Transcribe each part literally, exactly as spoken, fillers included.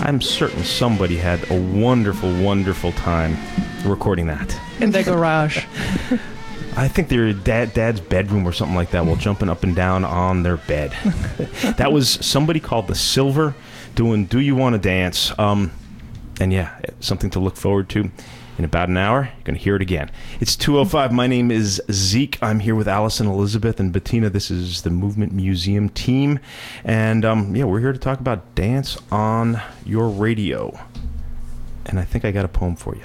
I'm certain somebody had a wonderful, wonderful time recording that. In the garage. I think they were in dad, Dad's bedroom or something like that while jumping up and down on their bed. That was somebody called The Silver doing Do You Want to Dance? Um, and yeah, something to look forward to. In about an hour, you're going to hear it again. It's two oh five. My name is Zeke. I'm here with Allison, Elizabeth, and Bettina. This is the Movement Museum team. And, um, yeah, we're here to talk about dance on your radio. And I think I got a poem for you.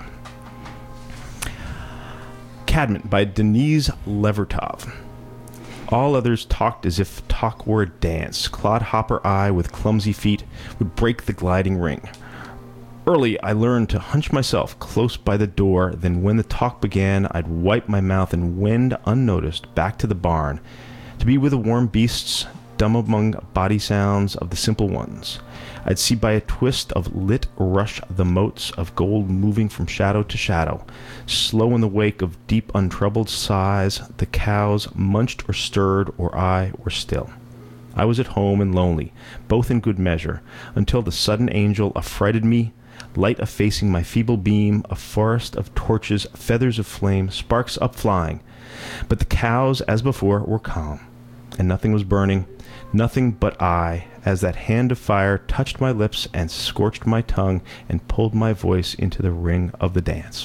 Cadman by Denise Levertov. All others talked as if talk were a dance. Clodhopper I, with clumsy feet, would break the gliding ring. Early, I learned to hunch myself close by the door. Then when the talk began, I'd wipe my mouth and wend unnoticed back to the barn, to be with the warm beasts, dumb among body sounds of the simple ones. I'd see by a twist of lit rush the motes of gold moving from shadow to shadow. Slow in the wake of deep untroubled sighs, the cows munched or stirred, or I were still. I was at home and lonely, both in good measure, until the sudden angel affrighted me, light effacing my feeble beam, a forest of torches, feathers of flame, sparks upflying. But the cows, as before, were calm, and nothing was burning, nothing but I, as that hand of fire touched my lips and scorched my tongue and pulled my voice into the ring of the dance.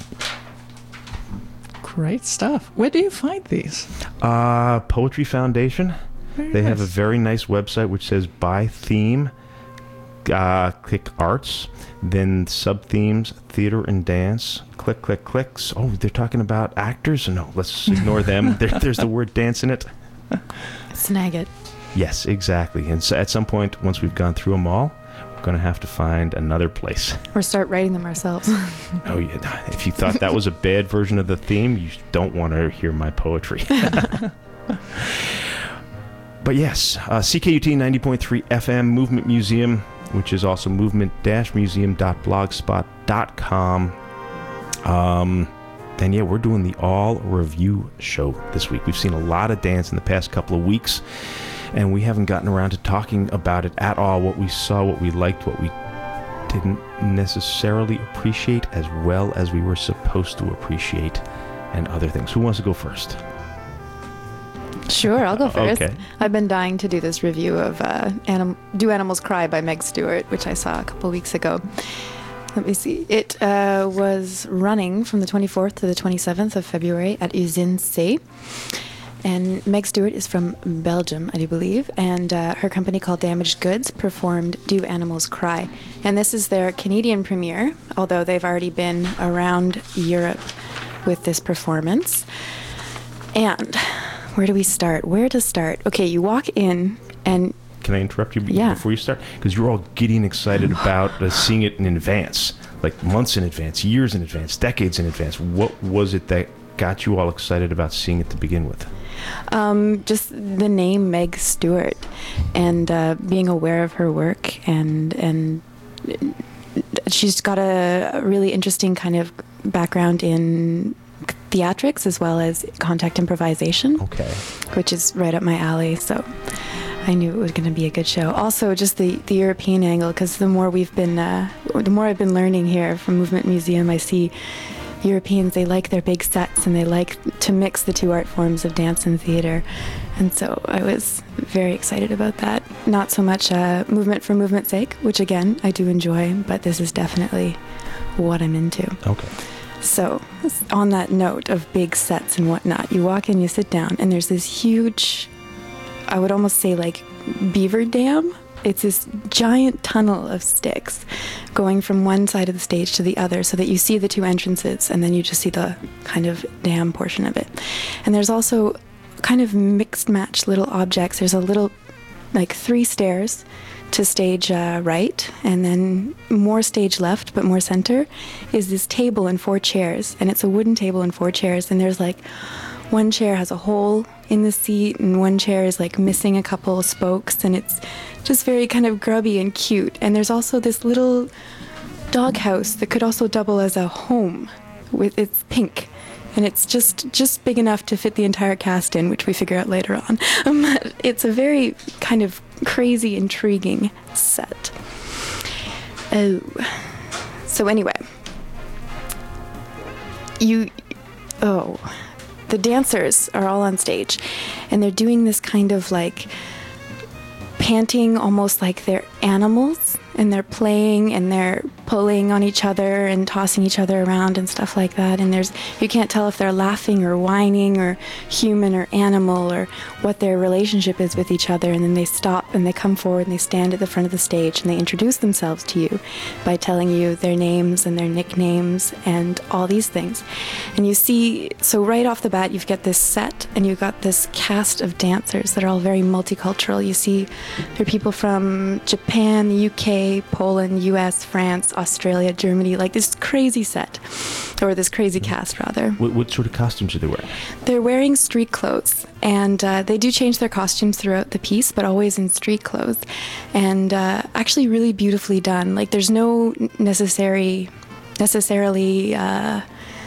Great stuff. Where do you find these? Uh, Poetry Foundation. Very they nice. have a very nice website which says by theme, uh, click arts, then sub-themes, theater and dance, click, click, clicks. Oh, they're talking about actors? No, let's ignore them. there, there's the word dance in it. Snag it. Yes, exactly. And so at some point, once we've gone through them all, we're going to have to find another place. Or start writing them ourselves. Oh, yeah. If you thought that was a bad version of the theme, you don't want to hear my poetry. But yes, uh, C K U T ninety point three F M, Movement Museum, which is also movement dash museum dot blogspot dot com. Um, and yeah, we're doing the all review show this week. We've seen a lot of dance in the past couple of weeks, and we haven't gotten around to talking about it at all. What we saw, what we liked, what we didn't necessarily appreciate as well as we were supposed to appreciate, and other things. Who wants to go first? Sure, I'll go first. Okay. I've been dying to do this review of uh, Anim- Do Animals Cry by Meg Stewart, which I saw a couple weeks ago. Let me see. It uh, was running from the twenty-fourth to the twenty-seventh of February at Usine C. And Meg Stewart is from Belgium, I do believe, and uh, her company called Damaged Goods performed Do Animals Cry. And this is their Canadian premiere, although they've already been around Europe with this performance. And where do we start? Where to start? Okay, you walk in and... Can I interrupt you b- Yeah. before you start? Because you're all getting excited about uh, seeing it in advance, like months in advance, years in advance, decades in advance. What was it that got you all excited about seeing it to begin with? Um, just the name Meg Stewart, and uh, being aware of her work, and and she's got a really interesting kind of background in theatrics as well as contact improvisation, Okay. which is right up my alley. So I knew it was going to be a good show. Also, just the, the European angle, because the more we've been, uh, the more I've been learning here from Movement Museum, I see Europeans, they like their big sets and they like to mix the two art forms of dance and theater. And so I was very excited about that. Not so much uh, movement for movement's sake, which again, I do enjoy, but this is definitely what I'm into. Okay. So on that note of big sets and whatnot, you walk in, you sit down, and there's this huge, I would almost say like beaver dam. It's this giant tunnel of sticks going from one side of the stage to the other so that you see the two entrances and then you just see the kind of dam portion of it. And there's also kind of mixed match little objects. There's a little, like three stairs to stage uh, right, and then more stage left, but more center, is this table and four chairs. And it's a wooden table and four chairs, and there's like one chair has a hole in the seat, and one chair is like missing a couple of spokes, and it's just very kind of grubby and cute. And there's also this little doghouse that could also double as a home. With it's pink, and it's just just big enough to fit the entire cast in, which we figure out later on. Um, it's a very kind of crazy, intriguing set. Oh. So anyway, you, oh, the dancers are all on stage, and they're doing this kind of like panting, almost like they're animals, and they're playing and they're pulling on each other and tossing each other around and stuff like that. And there's, you can't tell if they're laughing or whining or human or animal or what their relationship is with each other. And then they stop and they come forward and they stand at the front of the stage and they introduce themselves to you by telling you their names and their nicknames and all these things. And you see, so right off the bat, you've got this set and you've got this cast of dancers that are all very multicultural. You see there are people from Japan, the U K, Poland, U S, France, Australia, Germany, like this crazy set, or this crazy cast rather. What, what sort of costumes are they wearing? They're wearing street clothes, and uh, they do change their costumes throughout the piece, but always in street clothes, and uh, actually really beautifully done. Like there's no necessary, necessarily uh,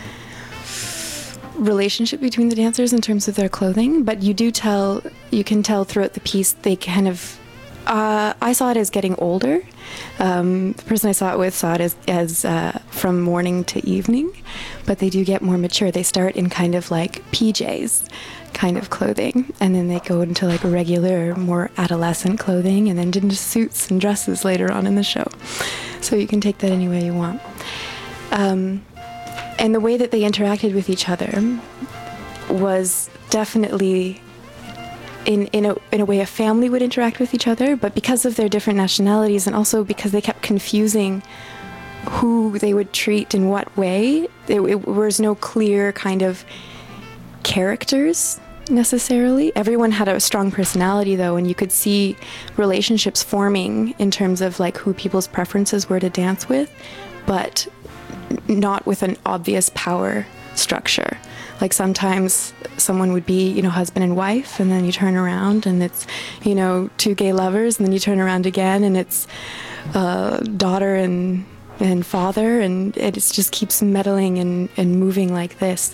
relationship between the dancers in terms of their clothing, but you do tell, you can tell throughout the piece they kind of, uh, I saw it as getting older. Um, the person I saw it with saw it as, as uh, from morning to evening, but they do get more mature. They start in kind of like P Js kind of clothing, and then they go into like regular, more adolescent clothing, and then into suits and dresses later on in the show. So you can take that any way you want. Um, and the way that they interacted with each other was definitely in, in, a, in a way a family would interact with each other, but because of their different nationalities and also because they kept confusing who they would treat in what way, it, it was no clear kind of characters necessarily. Everyone had a strong personality though, and you could see relationships forming in terms of like who people's preferences were to dance with, but not with an obvious power structure. Like sometimes someone would be, you know, husband and wife, and then you turn around and it's, you know, two gay lovers, and then you turn around again and it's uh, daughter and and father, and it just keeps meddling and, and moving like this.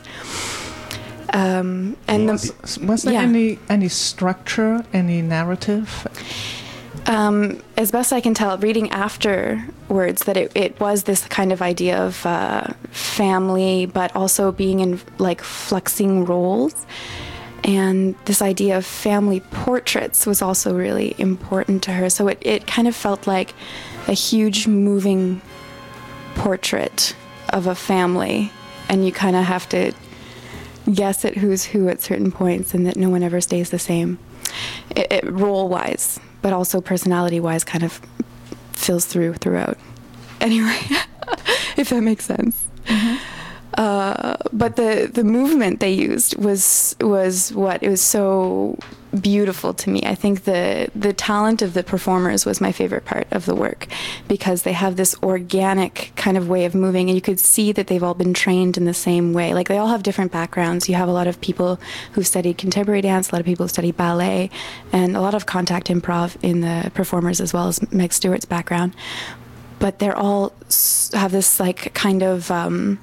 Um, and was, the, was there yeah. any any structure, any narrative? Um, as best I can tell, reading afterwards, that it, it was this kind of idea of uh, family, but also being in like flexing roles. And this idea of family portraits was also really important to her. So it, it kind of felt like a huge moving portrait of a family. And you kind of have to guess at who's who at certain points, and that no one ever stays the same. It, it, role-wise, but also personality-wise, kind of fills through throughout. Anyway, if that makes sense. Mm-hmm. Uh, but the, the movement they used was was what it was so beautiful to me. I think the the talent of the performers was my favorite part of the work, because they have this organic kind of way of moving, and you could see that they've all been trained in the same way. Like they all have different backgrounds. You have a lot of people who've studied contemporary dance, a lot of people who study ballet, and a lot of contact improv in the performers, as well as Meg Stewart's background. But they're all have this like kind of um,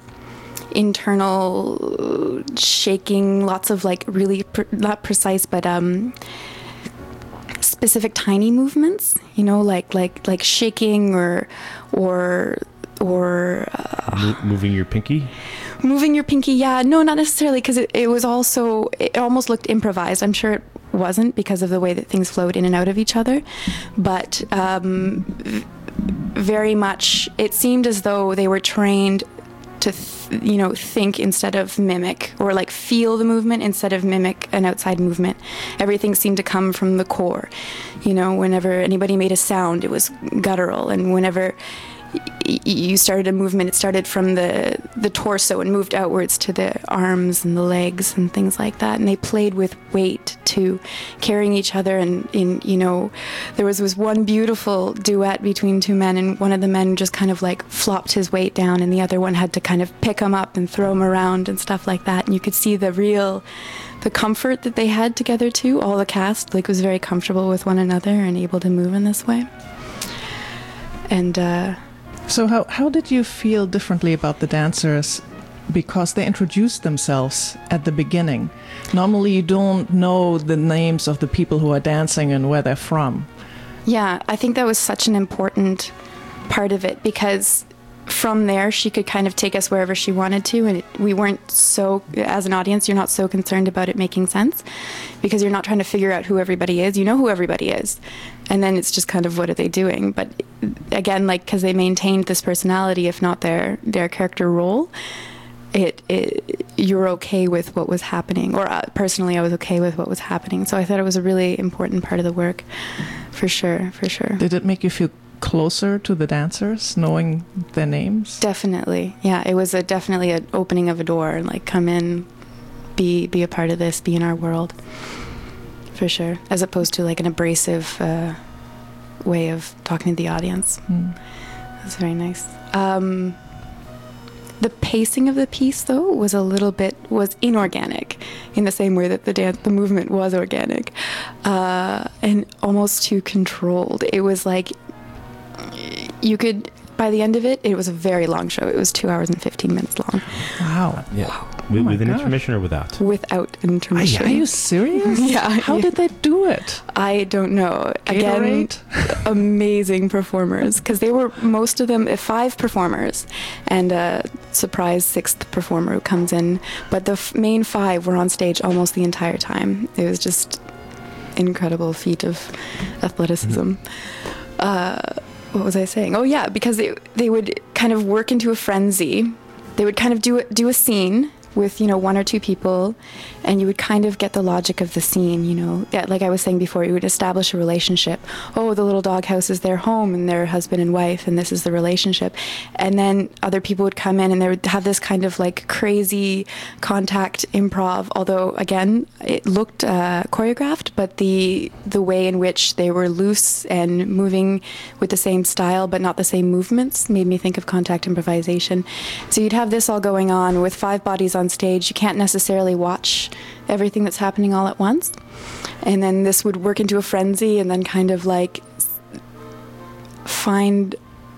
internal shaking, lots of like really pre- not precise but um specific tiny movements, you know, like like like shaking or or or uh, Mo- moving your pinky. moving your pinky. Yeah, no, not necessarily, because it, it was also, it almost looked improvised. I'm sure it wasn't, because of the way that things flowed in and out of each other, but um v- very much it seemed as though they were trained to th- you know think instead of mimic, or like feel the movement instead of mimic an outside movement. Everything seemed to come from the core. You know, whenever anybody made a sound, it was guttural, and whenever y- you started a movement, it started from the the torso and moved outwards to the arms and the legs and things like that. And they played with weight too, carrying each other. And in you know, there was was one beautiful duet between two men, and one of the men just kind of like flopped his weight down, and the other one had to kind of pick him up and throw him around and stuff like that. And you could see the real, the comfort that they had together too. All the cast like was very comfortable with one another and able to move in this way. And uh, So how, how did you feel differently about the dancers? Because they introduced themselves at the beginning. Normally you don't know the names of the people who are dancing and where they're from. yeah, I think that was such an important part of it, because from there she could kind of take us wherever she wanted to, and it, we weren't so, as an audience, you're not so concerned about it making sense, because you're not trying to figure out who everybody is. You know who everybody is, and then it's just kind of, what are they doing? But again, like, because they maintained this personality, if not their their character role, it, it you're okay with what was happening, or uh, personally I was okay with what was happening. So I thought it was a really important part of the work, for sure, for sure. Did it make you feel closer to the dancers, knowing their names? Definitely, yeah. It was a definitely an opening of a door, like, come in, be be a part of this, be in our world, for sure. As opposed to like an abrasive uh, way of talking to the audience. Mm. That's very nice. Um, the pacing of the piece, though, was a little bit was inorganic, in the same way that the dance, the movement was organic, uh, and almost too controlled. It was like, you could, by the end of it, it was a very long show. It was two hours and fifteen minutes long. Wow. Yeah. Wow. With, Oh my with an gosh. intermission or without? Without intermission. Are you serious? Yeah. How did they do it? I don't know. Again, Gatorade? amazing performers, because they were, most of them, uh, five performers, and a surprise sixth performer who comes in. But the f- main five were on stage almost the entire time. It was just incredible feat of athleticism. Mm-hmm. Uh, what was I saying? Oh yeah, because they they would kind of work into a frenzy. They would kind of do do a scene with, you know, one or two people, and you would kind of get the logic of the scene, you know. Yeah, like I was saying before, you would establish a relationship. Oh, the little doghouse is their home and their husband and wife, and this is the relationship. And then other people would come in and they would have this kind of like crazy contact improv, although again, it looked uh, choreographed, but the the way in which they were loose and moving with the same style but not the same movements made me think of contact improvisation. So you'd have this all going on with five bodies on stage. You can't necessarily watch everything that's happening all at once, and then this would work into a frenzy, and then kind of like find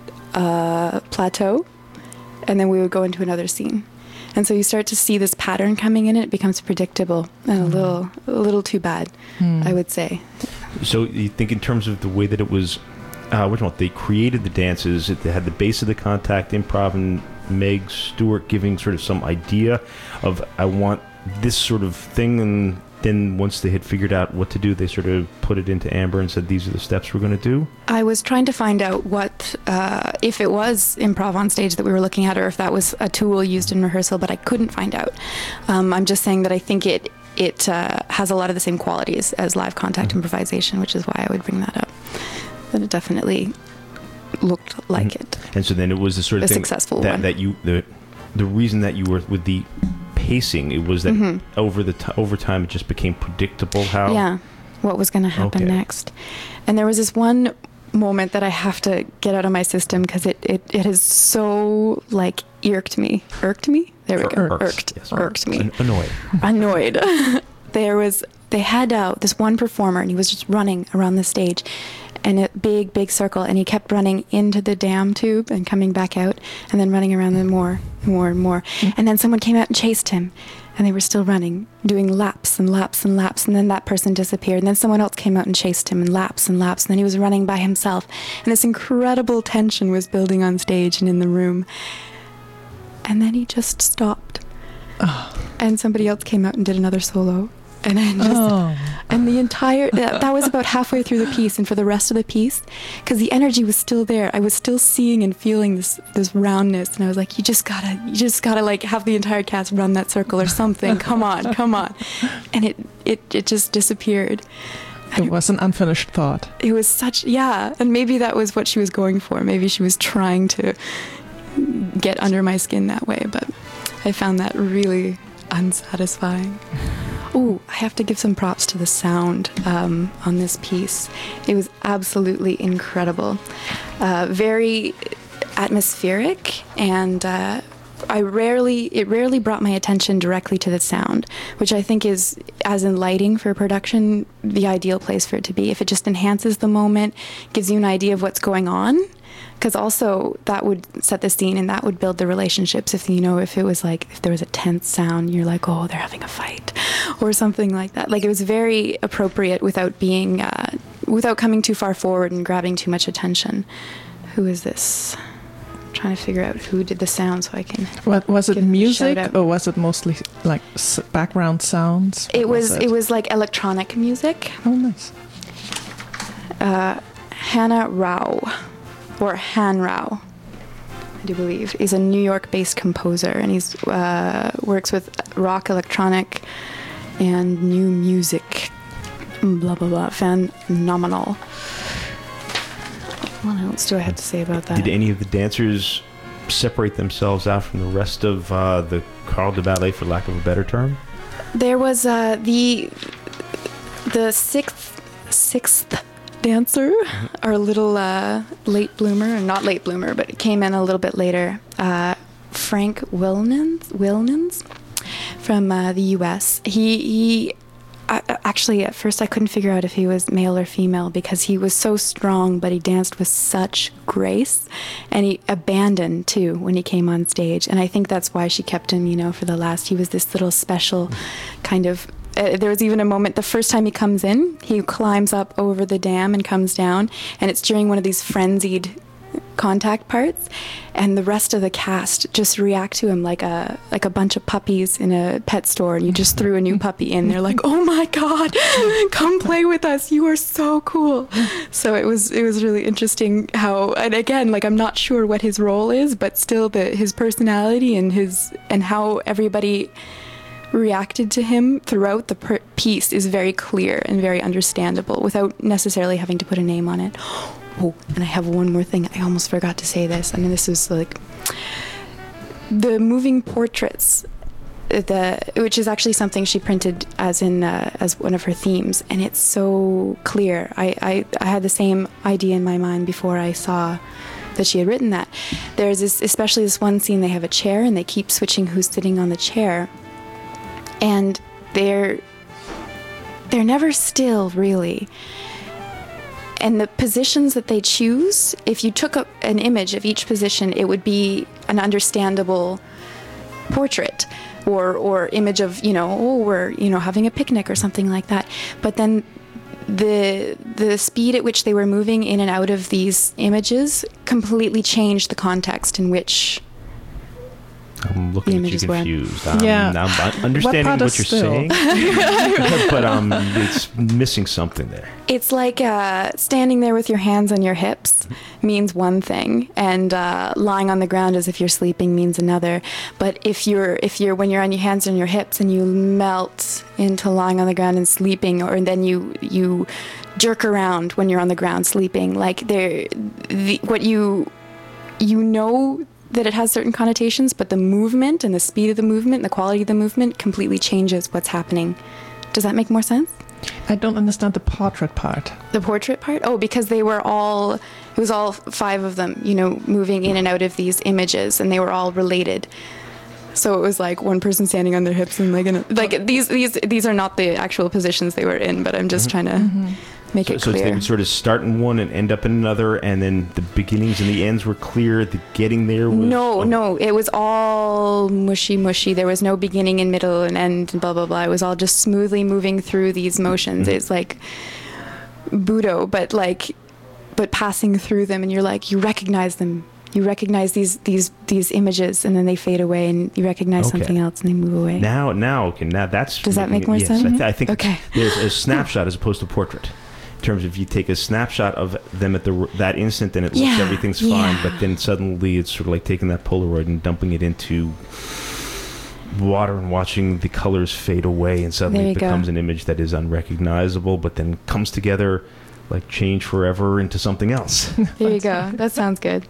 a plateau, and then we would go into another scene. And so you start to see this pattern coming in, and it becomes predictable and a little a little too bad, Hmm. I would say. So you think in terms of the way that it was, uh, which one? They created the dances. It, they had the base of the contact improv, and Meg Stewart giving sort of some idea of, I want this sort of thing, and then once they had figured out what to do, they sort of put it into Amber and said, these are the steps we're going to do. I was trying to find out what, uh, if it was improv on stage that we were looking at, or if that was a tool used in rehearsal, but I couldn't find out. Um, I'm just saying that I think it it uh, has a lot of the same qualities as live contact mm-hmm. improvisation, which is why I would bring that up. But it definitely looked like mm-hmm. it. And so then it was the sort of a thing successful that, one. that you the the reason that you were with the pacing, it was that mm-hmm. over the t- over time it just became predictable how yeah what was going to happen okay. next. And there was this one moment that I have to get out of my system, because it, it it has so like irked me irked me there we go irked irked, yes. irked me An- annoyed annoyed there was they had uh, this one performer, and he was just running around the stage in a big big circle, and he kept running into the dam tube and coming back out, and then running around them more more and more. Mm-hmm. And then someone came out and chased him, and they were still running, doing laps and laps and laps, and then that person disappeared, and then someone else came out and chased him, and laps and laps, and then he was running by himself, and this incredible tension was building on stage and in the room. And then he just stopped. Oh. And somebody else came out and did another solo. And then just, oh. and the entire, that, that was about halfway through the piece. And for the rest of the piece, because the energy was still there, I was still seeing and feeling this, this roundness. And I was like, you just gotta, you just gotta like have the entire cast run that circle or something. Come on, come on. And it, it, it just disappeared. It was an unfinished thought. It was such, yeah. And maybe that was what she was going for. Maybe she was trying to get under my skin that way. But I found that really unsatisfying. Oh, I have to give some props to the sound um, on this piece. It was absolutely incredible. Uh, very atmospheric, and uh, I rarely, it rarely brought my attention directly to the sound, which I think is, as in lighting for production, the ideal place for it to be. If it just enhances the moment, gives you an idea of what's going on, because also that would set the scene and that would build the relationships. If, you know, if it was like, if there was a tense sound, you're like, oh, they're having a fight or something like that. Like, it was very appropriate without being, uh, without coming too far forward and grabbing too much attention. who is this? I'm trying to figure out who did the sound so I can. What was it? Give them a Music, shout out. or was it mostly like s- background sounds? What It was it was like electronic music. Oh, nice. Uh, Hannah Rao, or Han Rao, I do believe. He's a New York-based composer, and he's uh, works with rock, electronic, and new music. Blah blah blah. Phenomenal. What else do I have to say about that? Did any of the dancers separate themselves out from the rest of uh, the corps de ballet, for lack of a better term? There was uh, the the sixth sixth dancer, our little uh, late bloomer, not late bloomer, but it came in a little bit later. Uh, Frank Wilnans, Wilnans from uh, the U S. He he. I, actually, at first, I couldn't figure out if he was male or female because he was so strong, but he danced with such grace, and he abandoned too when he came on stage. And I think that's why she kept him, you know, for the last. He was this little special kind of. Uh, there was even a moment the first time he comes in, he climbs up over the dam and comes down, and it's during one of these frenzied contact parts, and the rest of the cast just react to him like a like a bunch of puppies in a pet store, and you just threw a new puppy in. They're like, "Oh my god, come play with us! You are so cool!" So it was it was really interesting how, and again, like I'm not sure what his role is, but still the his personality and his and how everybody reacted to him throughout the per- piece is very clear and very understandable without necessarily having to put a name on it. Oh, and I have one more thing. I almost forgot to say this. I mean, this is like the moving portraits, the which is actually something she printed as in uh, as one of her themes, and it's so clear. I, I I had the same idea in my mind before I saw that she had written that. There's this, especially this one scene. They have a chair, and they keep switching who's sitting on the chair, and they're they're never still, really. And the positions that they choose, if you took a, an image of each position, it would be an understandable portrait or or image of, you know, oh, we're, you know, having a picnic or something like that. But then the the speed at which they were moving in and out of these images completely changed the context in which I'm looking at you images were. confused. Um, Yeah. I'm understanding What part what, is you're still? saying, but um, it's missing something there. it's like uh, standing there with your hands on your hips means one thing, and uh, lying on the ground as if you're sleeping means another. But if you're if you're when you're on your hands on your hips and you melt into lying on the ground and sleeping, or then you you jerk around when you're on the ground sleeping, like there, the, what you you know that it has certain connotations, but the movement and the speed of the movement and the quality of the movement completely changes what's happening. Does that make more sense? I don't understand the portrait part. The portrait part? Oh, because they were all, it was all five of them, you know, moving in and out of these images, and they were all related. So it was like one person standing on their hips and like, in a, like these these these are not the actual positions they were in, but I'm just trying to Mm-hmm. make So, it so clear. they would sort of start in one and end up in another, and then the beginnings and the ends were clear. The getting there was No, oh, no, it was all mushy, mushy. There was no beginning and middle and end and blah, blah, blah. It was all just smoothly moving through these motions. Mhm. It's like Budo, but like, but passing through them, and you're like, you recognize them. You recognize these these these images, and then they fade away, and you recognize Okay. something else, and they move away. Now, now, okay, now that's Does that making make more it, yes, sense? I, th- I think Okay. there's a snapshot as opposed to portrait. In terms of you take a snapshot of them at the that instant, and it looks Yeah, everything's fine, yeah. but then suddenly it's sort of like taking that Polaroid and dumping it into water and watching the colors fade away, and There suddenly you it go. becomes an image that is unrecognizable, but then comes together like change forever into something else. There you go. That sounds good.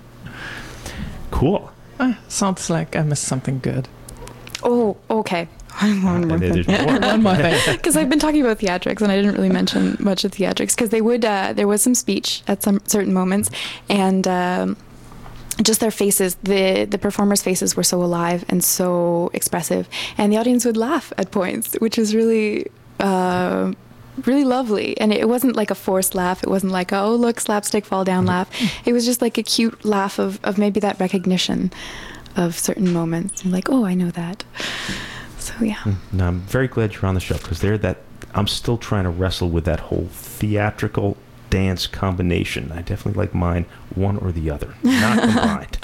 Cool. Ah, sounds like I missed something good. Oh, okay. One more And then thing. there's more. One more thing. Because I've been talking about theatrics, and I didn't really mention much of theatrics, because they would uh, there was some speech at some certain moments, and um, just their faces, the the performers' faces were so alive and so expressive, and the audience would laugh at points, which is really. Uh, really lovely, and it wasn't like a forced laugh. It wasn't like, oh look, slapstick fall down laugh. It was just like a cute laugh of, of maybe that recognition of certain moments, and like, oh, I know that. So yeah. Mm, No, I'm very glad you're on the show, because there that I'm still trying to wrestle with that whole theatrical dance combination. I definitely like mine one or the other, not combined.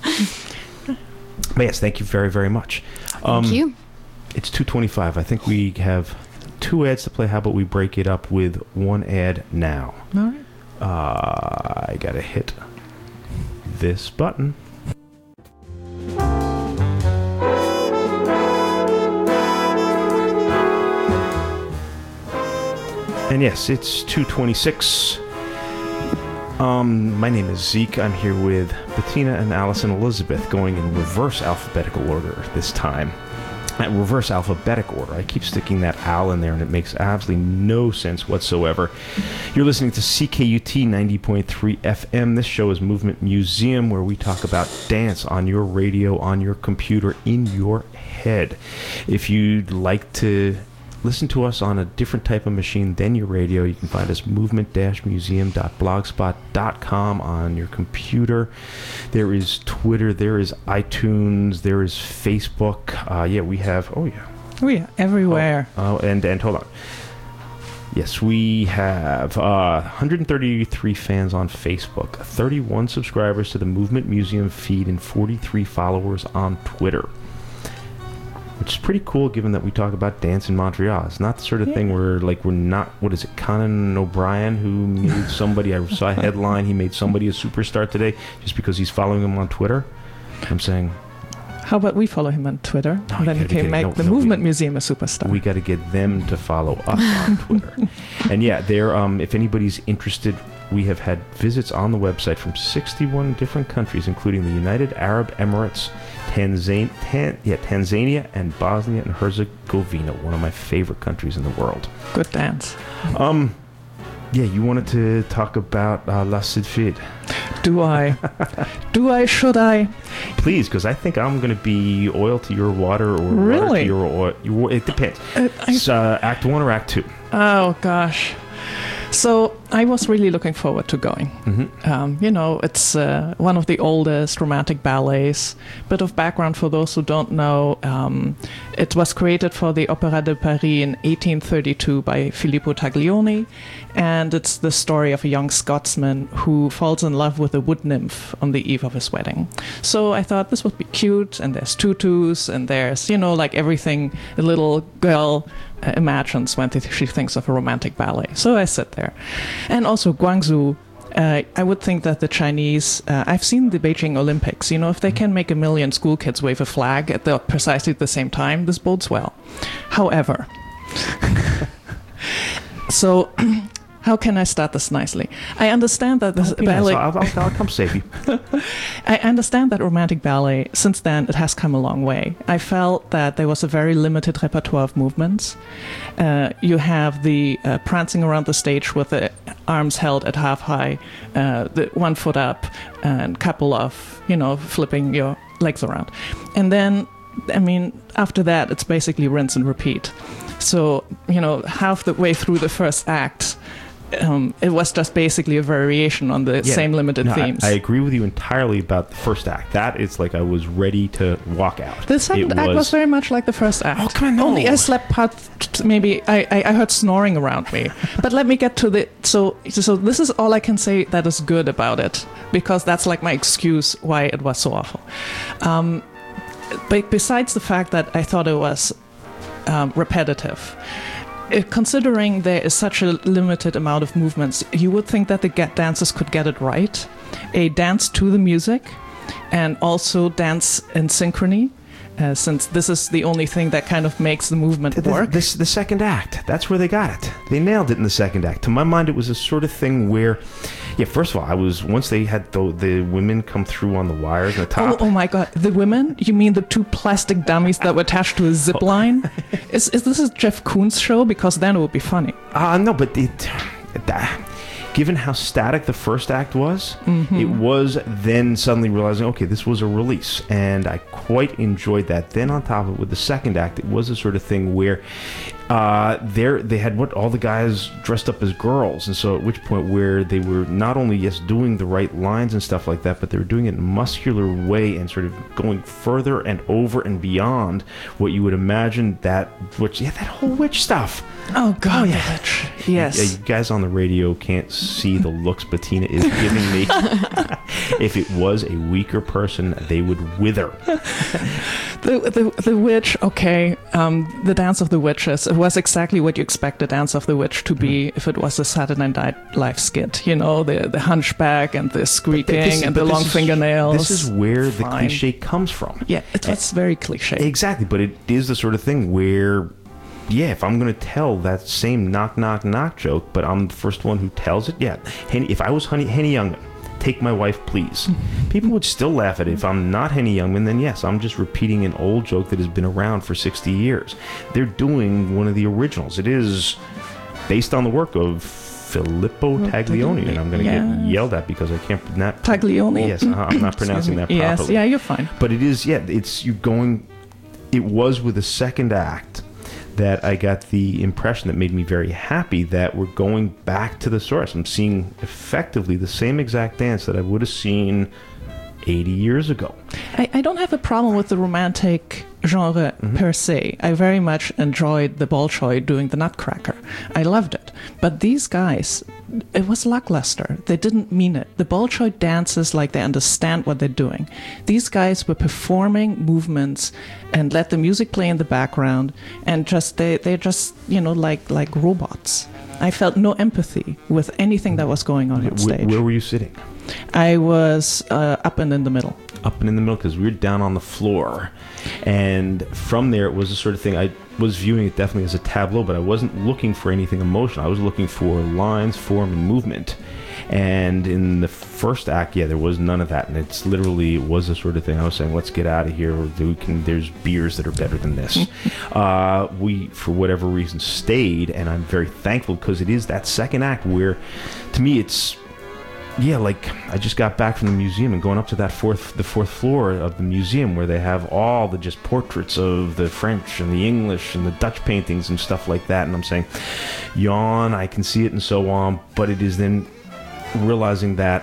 But yes, thank you very, very much. Um, Thank you. It's two twenty-five. I think we have two ads to play. How about we break it up with one ad now? All right. Uh, I gotta hit this button. And yes, it's two twenty-six. Um, my name is Zeke. I'm here with Bettina and Alice and Elizabeth, going in reverse alphabetical order this time. At reverse alphabetic order. I keep sticking that Al in there, and it makes absolutely no sense whatsoever. You're listening to C K U T ninety point three F M. This show is Movement Museum, where we talk about dance on your radio, on your computer, in your head. If you'd like to listen to us on a different type of machine than your radio, you can find us movement dash museum dot blogspot dot com on your computer. There is Twitter, there is iTunes, there is Facebook. Uh, yeah, we have, oh yeah. Oh, yeah, everywhere. Oh, oh and, and hold on. Yes, we have uh, one hundred thirty-three fans on Facebook, thirty-one subscribers to the Movement Museum feed, and forty-three followers on Twitter. Which is pretty cool, given that we talk about dance in Montreal. It's not the sort of yeah. thing where, like, we're not, what is it, Conan O'Brien, who made somebody, I saw a headline, he made somebody a superstar today just because he's following him on Twitter. I'm saying, How about we follow him on Twitter, No, and then you he gotta can get- make no, the no, Movement we- Museum a superstar. we got to get them to follow us on Twitter. And yeah, there. Um, if anybody's interested, we have had visits on the website from sixty-one different countries, including the United Arab Emirates, Tanzania, Tan- yeah, Tanzania, and Bosnia and Herzegovina, one of my favorite countries in the world. Good dance. Um, yeah, you wanted to talk about uh, La Sidfid. Do I? Do I? Should I? Please, because I think I'm going to be oil to your water, or water to Really? your oil. Your, it depends. Uh, I- It's, uh, act one or act two. Oh, gosh. So I was really looking forward to going. Mm-hmm. Um, you know, it's uh, one of the oldest romantic ballets. Bit of background for those who don't know. Um, it was created for the Opéra de Paris in eighteen thirty-two by Filippo Taglioni. And it's the story of a young Scotsman who falls in love with a wood nymph on the eve of his wedding. So I thought this would be cute, and there's tutus, and there's, you know, like everything a little girl uh, imagines when th- she thinks of a romantic ballet. So I sit there. And also Guangzhou, uh, I would think that the Chinese, uh, I've seen the Beijing Olympics, you know, if they can make a million school kids wave a flag at the precisely the same time, this bodes well. However, so how can I start this nicely? I understand that this Be nice. ballet... I'll, I'll, I'll come save you. I understand that romantic ballet, since then, it has come a long way. I felt that there was a very limited repertoire of movements. Uh, you have the uh, prancing around the stage with the arms held at half high, uh, the one foot up, and couple of, you know, flipping your legs around. And then, I mean, after that, it's basically rinse and repeat. So, you know, half the way through the first act, Um, it was just basically a variation on the Yeah. same limited No, I, themes. I agree with you entirely about the first act. That is like I was ready to walk out. The second It act was very much like the first act. Oh, come on, no. Only I slept part. Maybe I, I, I heard snoring around me. But let me get to the. So so this is all I can say that is good about it, because that's like my excuse why it was so awful. Um, but besides the fact that I thought it was um, repetitive. Uh, Considering there is such a limited amount of movements, you would think that the get dancers could get it right. A dance to the music, and also dance in synchrony, uh, since this is the only thing that kind of makes the movement The, the, work. this, the second act. That's where they got it. They nailed it in the second act. To my mind, it was a sort of thing where, yeah, first of all, I was, once they had the, the women come through on the wires on the Oh, top. oh my God! The women? You mean the two plastic dummies that were attached to a zip line? Is is this a Jeff Koons show? Because then it would be funny. Uh, no, but it, that, given how static the first act was, Mm-hmm. it was then suddenly realizing, okay, this was a release. And I quite enjoyed that. Then on top of it, with the second act, it was a sort of thing where Uh, there they had what all the guys dressed up as girls, and so at which point where they were not only yes doing the right lines and stuff like that, but they were doing it in a muscular way and sort of going further and over and beyond what you would imagine that which yeah that whole witch stuff. Oh God, Oh, the yeah. witch. Yes. Yeah, you guys on the radio can't see the looks Bettina is giving me. If it was a weaker person, they would wither. The, the the witch, okay, um, the Dance of the Witches, it was exactly what you expect the Dance of the Witch to be if it was a Saturday Night Live skit. You know, the the hunchback and the squeaking This- and but the this long is- fingernails. This is where the Fine. cliche comes from. Yeah, it was very cliche. Exactly, but it is the sort of thing where, yeah, if I'm going to tell that same knock, knock, knock joke, but I'm the first one who tells it, yeah. Henny, if I was Honey, Henny Youngman, take my wife, please. People would still laugh at it. If I'm not Henny Youngman, then yes, I'm just repeating an old joke that has been around for sixty years. They're doing one of the originals. It is based on the work of Filippo Taglioni, and I'm going to Yeah. get yelled at because I can't not Taglioni? Yes, uh, I'm not Excuse pronouncing me. that properly. Yes, yeah, you're fine. But it is, yeah, it's you going. It was with the second act that I got the impression that made me very happy that we're going back to the source. I'm seeing effectively the same exact dance that I would have seen eighty years ago. I, I don't have a problem with the romantic genre per se. I very much enjoyed the Bolshoi doing the Nutcracker. I loved it. But these guys, it was lackluster. They didn't mean it. The Bolshoi dances like they understand what they're doing. These guys were performing movements and let the music play in the background, and just they they're just you know like like robots. I felt no empathy with anything that was going on on Where, stage. where were you sitting? I was uh, up and in the middle. Up and in the middle, because we were down on the floor, and from there it was the sort of thing I was viewing it definitely as a tableau, but I wasn't looking for anything emotional. I was looking for lines, form, and movement. And in the first act, yeah, there was none of that, and it's literally it was the sort of thing I was saying, let's get out of here, or we can, there's beers that are better than this. uh, we, for whatever reason, stayed, and I'm very thankful because it is that second act where, to me, it's yeah, like I just got back from the museum and going up to that fourth, the fourth floor of the museum where they have all the just portraits of the French and the English and the Dutch paintings and stuff like that. And I'm saying, yawn, I can see it and so on. But it is then realizing that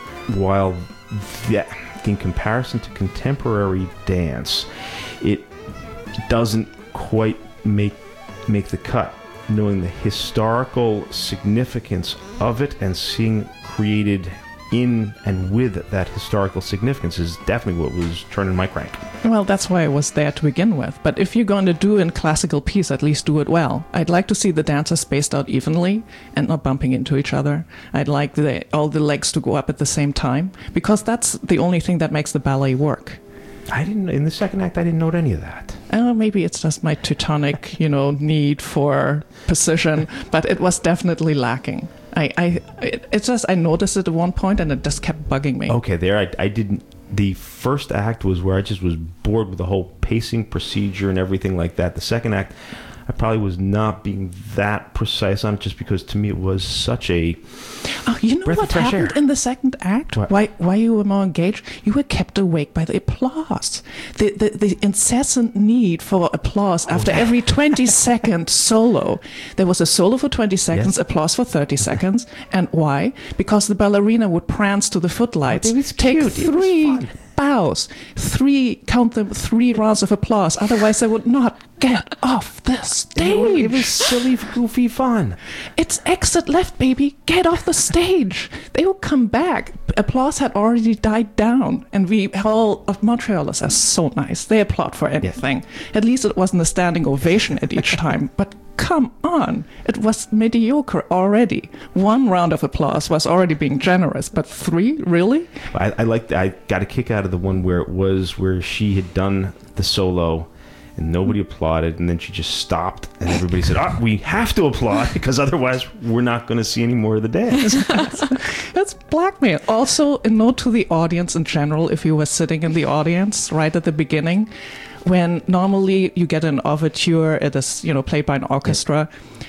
while that, in comparison to contemporary dance, it doesn't quite make make the cut. Knowing the historical significance of it and seeing created in and with that historical significance is definitely what was turning my crank. Well, that's why I was there to begin with. But if you're going to do a classical piece, at least do it well. I'd like to see the dancers spaced out evenly and not bumping into each other. I'd like the, all the legs to go up at the same time, because that's the only thing that makes the ballet work. I didn't, in the second act, I didn't note any of that. Oh, maybe it's just my Teutonic, you know, need for precision, but it was definitely lacking. I, I, it, it's just I noticed it at one point, and it just kept bugging me. Okay, there I, I didn't. The first act was where I just was bored with the whole pacing procedure and everything like that. The second act, I probably was not being that precise on it, just because to me it was such a Oh, you know breath of what fresh happened air. in the second act? What? Why why you were more engaged? You were kept awake by the applause. The the, the incessant need for applause after every twenty second solo. There was a solo for twenty seconds, Yes. applause for thirty seconds. And why? Because the ballerina would prance to the footlights, It was take cute. It was three fun. bows, three, count them, three rounds of applause. Otherwise, they would not get off the stage. It was, it was silly, goofy fun. It's exit left, baby. Get off the stage. They will come back. Applause had already died down, and we all of Montrealers are so nice. They applaud for anything. At least it wasn't a standing ovation at each time. But come on, it was mediocre already. One round of applause was already being generous, but three, really? I, I liked. I got a kick out of the one where it was where she had done the solo, and nobody applauded, and then she just stopped, and everybody said, "Ah, we have to applaud because otherwise we're not going to see any more of the dance." That's blackmail. Also, a note to the audience in general, if you were sitting in the audience right at the beginning, when normally you get an overture, it is, you know, played by an orchestra.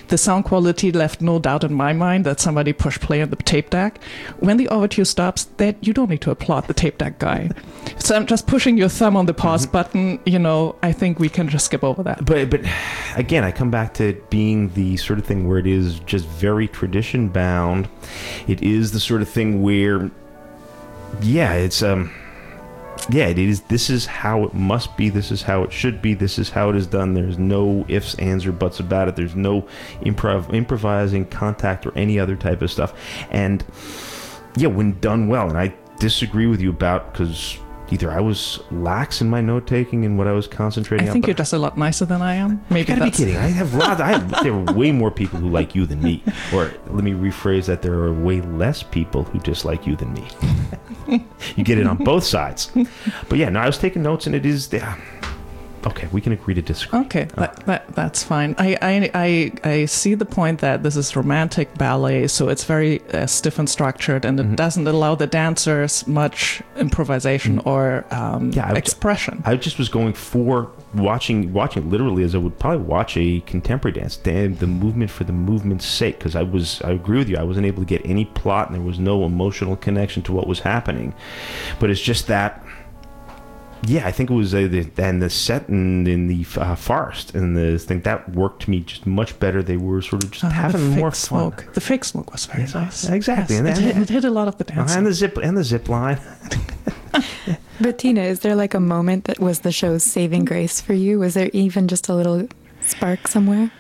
the sound quality left no doubt in my mind that somebody pushed play on the tape deck. When the overture stops, that you don't need to applaud the tape deck guy. So I'm just pushing your thumb on the pause mm-hmm. button. You know, I think we can just skip over that. But but again, I come back to it being the sort of thing where it is just very tradition bound. It is the sort of thing where, yeah, it's um. Yeah, it is. This is how it must be. This is how it should be. This is how it is done. There's no ifs, ands, or buts about it. There's no improv, improvising, contact, or any other type of stuff. And yeah, when done well, and I disagree with you about, because either I was lax in my note taking and what I was concentrating on. I think you're just a lot nicer than I am. Maybe you gotta that's... be kidding. I have lots. I have, there are way more people who like you than me. Or let me rephrase that: there are way less people who dislike you than me. You get it on both sides. But yeah, no, I was taking notes, and it is. Yeah, okay, we can agree to disagree. Okay, uh, that, that that's fine. I, I I I see the point that this is romantic ballet, so it's very uh, stiff and structured, and it mm-hmm. doesn't allow the dancers much improvisation mm-hmm. or um, yeah, I, expression. I just was going for watching watching literally as I would probably watch a contemporary dance, the, the movement for the movement's sake, because I was I agree with you, I wasn't able to get any plot, and there was no emotional connection to what was happening. But it's just that. Yeah, I think it was uh, the, and the set in, in the uh, forest and the thing that worked to me just much better. They were sort of just uh, having more fun. Smoke. The fake smoke was very yes, nice. Exactly, yes, and, it, and, hit, it hit a lot of the dancing. And the zip and the zip line. Bettina, is there like a moment that was the show's saving grace for you? Was there even just a little spark somewhere?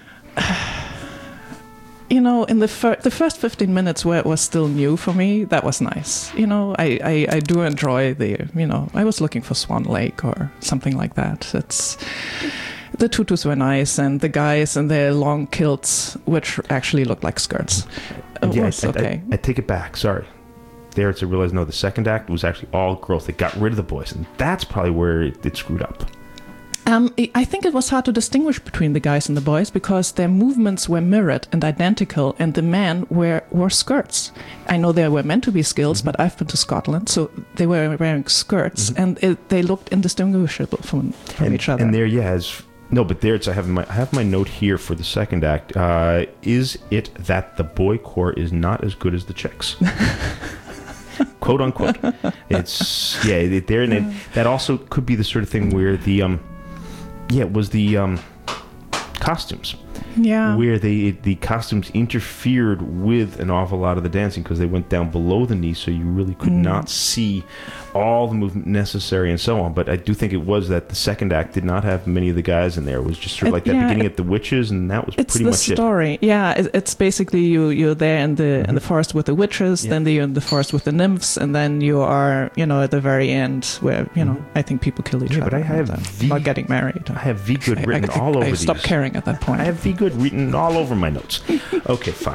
You know, in the fir- the first fifteen minutes where it was still new for me, that was nice. You know, I, I, I do enjoy the, you know, I was looking for Swan Lake or something like that. It's the tutus were nice, and the guys in their long kilts, which actually looked like skirts. It yeah, was I, okay. I, I take it back. Sorry. There to realize, no, the second act was actually all girls. They got rid of the boys, and that's probably where it, it screwed up. Um, I think it was hard to distinguish between the guys and the boys because their movements were mirrored and identical, and the men were, wore skirts. I know they were meant to be skills, mm-hmm. but I've been to Scotland, so they were wearing skirts, mm-hmm. and it, they looked indistinguishable from, from and, each other. And there, yeah, as, no, but there it's, I have my I have my note here for the second act. Uh, is it that the boy corps is not as good as the chicks? Quote unquote. It's yeah, it, there and it, that also could be the sort of thing where the um. Yeah, it was the um, costumes. Yeah. Where they the costumes interfered with an awful lot of the dancing because they went down below the knee, so you really could mm. not see all the movement necessary and so on. But I do think it was that the second act did not have many of the guys in there. It was just sort of it, like that yeah, beginning it, at the witches, and that was pretty much it. It's the story. Yeah, it, it's basically you, you're there in the mm-hmm. in the forest with the witches, yeah. then you're in the forest with the nymphs, and then you are, you know, at the very end where, you know, mm-hmm. I think people kill each yeah, other. But I have v- not getting married. I have V good written I, I, all over I these. stopped caring at that point. I have V good written all over my notes. Okay, fine.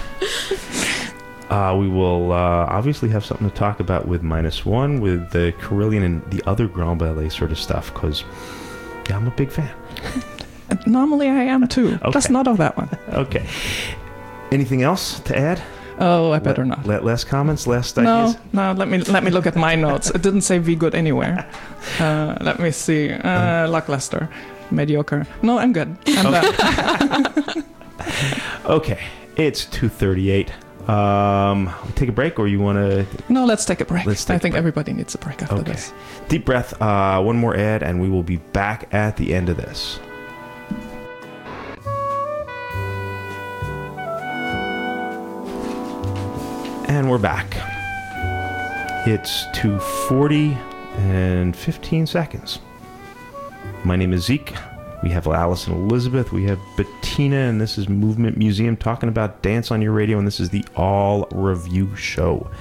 Uh, we will uh, obviously have something to talk about with Minus One, with the Carillon and the other Grand Ballet sort of stuff, because yeah, I'm a big fan. Normally I am too, okay. Just not of that one. Okay. Anything else to add? Oh, I better let, not. Let less comments, less no, ideas? No, let me let me look at my notes. It didn't say V good anywhere. Uh, let me see. Uh, lackluster. Mediocre. No, I'm good. I'm okay. done. Okay, it's two thirty-eight. Um, take a break, or you want to? No, let's take a break. Let's take I think break. everybody needs a break after okay. this. Deep breath. Uh, one more ad, and we will be back at the end of this. And we're back. It's two forty and fifteen seconds. My name is Zeke. We have Alice and Elizabeth. We have Bettina, and this is Movement Museum talking about dance on your radio, and this is the All Review Show.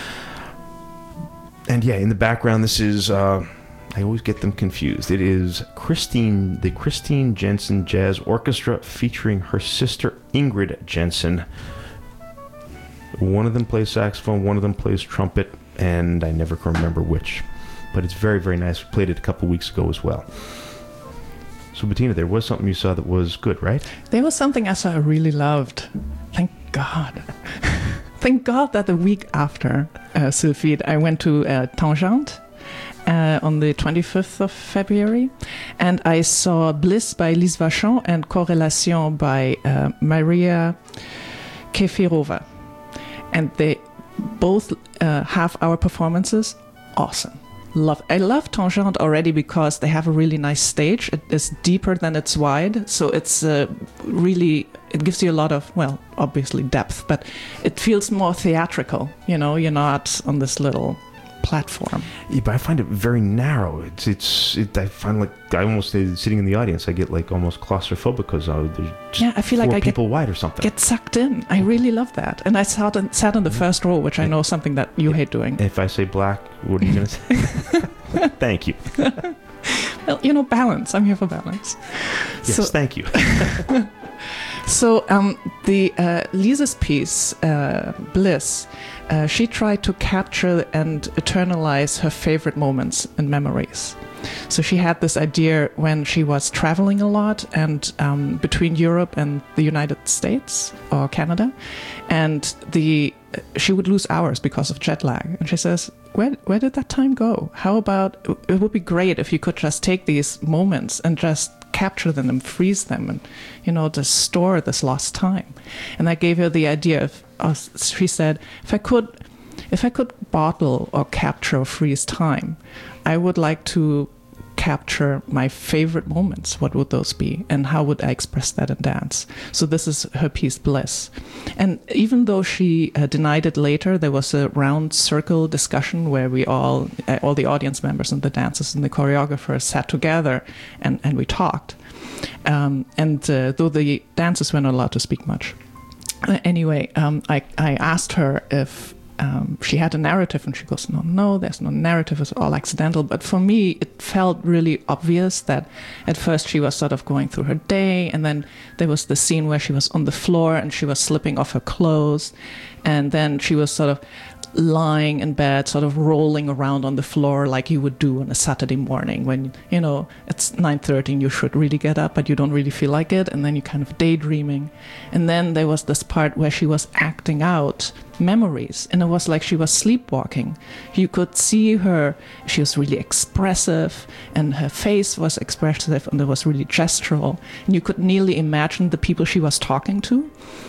And yeah, in the background, this is, uh, I always get them confused. It is Christine, the Christine Jensen Jazz Orchestra featuring her sister Ingrid Jensen. One of them plays saxophone, one of them plays trumpet, and I never can remember which. But it's very, very nice. We played it a couple weeks ago as well. So, Bettina, there was something you saw that was good, right? There was something I saw I really loved. Thank God. Thank God that the week after uh, Sylphide, I went to uh, Tangente. uh, on the twenty-fifth of February, and I saw Bliss by Lise Vachon and Corrélation by uh, Maria Kefirova. And they both uh, half-hour performances, awesome. Love. I love Tangente already because they have a really nice stage. It is deeper than it's wide, so it's uh, really, it gives you a lot of, well, obviously depth, but it feels more theatrical. You know, you're not on this little platform. Yeah, but I find it very narrow. It's it's. It, I find like I almost uh, sitting in the audience, I get like almost claustrophobic because uh, there's just yeah, I feel four like I people get, wide or something. Get sucked in. I really love that, and I sat in, sat in the first row, which I know is something that you hate doing. If I say black, what are you gonna say? Thank you. Well, you know, balance. I'm here for balance. Yes, so, thank you. So um, the uh, Lisa's piece, uh, Bliss, uh, she tried to capture and eternalize her favorite moments and memories. So she had this idea when she was traveling a lot and um, between Europe and the United States or Canada, and the she would lose hours because of jet lag. And she says, where where did that time go? How about, it would be great if you could just take these moments and just capture them and freeze them and, you know, just store this lost time. And that gave her the idea of, uh, she said, if I could, if I could bottle or capture or freeze time, I would like to capture my favorite moments. What would those be? And how would I express that in dance? So this is her piece, Bliss. And even though she uh, denied it later, there was a round circle discussion where we all, uh, all the audience members and the dancers and the choreographers sat together and, and we talked. Um, and uh, though the dancers were not allowed to speak much. Uh, anyway, um, I, I asked her if Um, she had a narrative, and she goes, no, no, there's no narrative, it's all accidental. But for me, it felt really obvious that at first she was sort of going through her day, and then there was the scene where she was on the floor and she was slipping off her clothes, and then she was sort of lying in bed, sort of rolling around on the floor like you would do on a Saturday morning when, you know, it's nine thirty and you should really get up, but you don't really feel like it, and then you're kind of daydreaming. And then there was this part where she was acting out memories, and it was like she was sleepwalking. You could see her, she was really expressive, and her face was expressive, and it was really gestural, and you could nearly imagine the people she was talking to.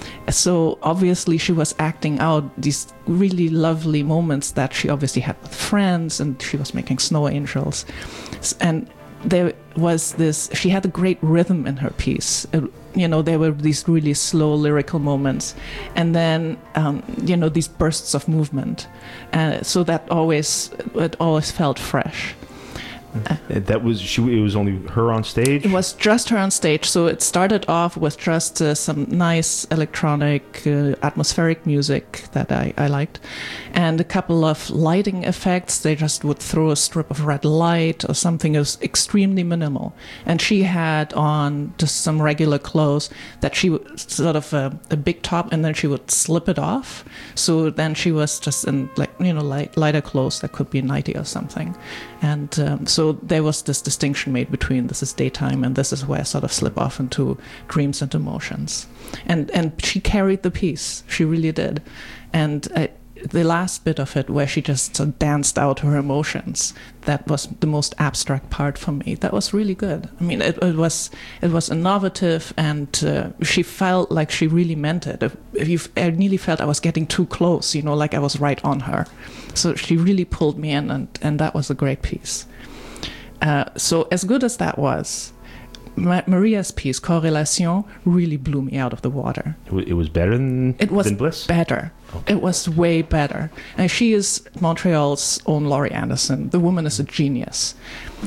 So obviously she was acting out these really lovely moments that she obviously had with friends, and she was making snow angels. And there was this, she had a great rhythm in her piece. It, you know, there were these really slow lyrical moments, and then, um, you know, these bursts of movement. Uh, so that always, it always felt fresh. Uh, that was she. It was only her on stage. It was just her on stage. So it started off with just uh, some nice electronic, uh, atmospheric music that I, I liked, and a couple of lighting effects. They just would throw a strip of red light or something. It was extremely minimal. And she had on just some regular clothes that she would sort of a, a big top, and then she would slip it off. So then she was just in, like, you know, light, lighter clothes that could be nighty or something. And um, so there was this distinction made between this is daytime and this is where I sort of slip off into dreams and emotions. And and she carried the piece. She really did. And I, the last bit of it where she just sort of danced out her emotions, that was the most abstract part for me. That was really good. I mean, it, it was it was innovative, and uh, she felt like she really meant it. If, if you, I nearly felt I was getting too close, you know, like I was right on her. So she really pulled me in, and, and that was a great piece. Uh, so as good as that was, Ma- Maria's piece, Corrélation, really blew me out of the water. It, w- it was better than, it was than Bliss? better. Okay. It was way better. And she is Montreal's own Laurie Anderson. The woman is a genius.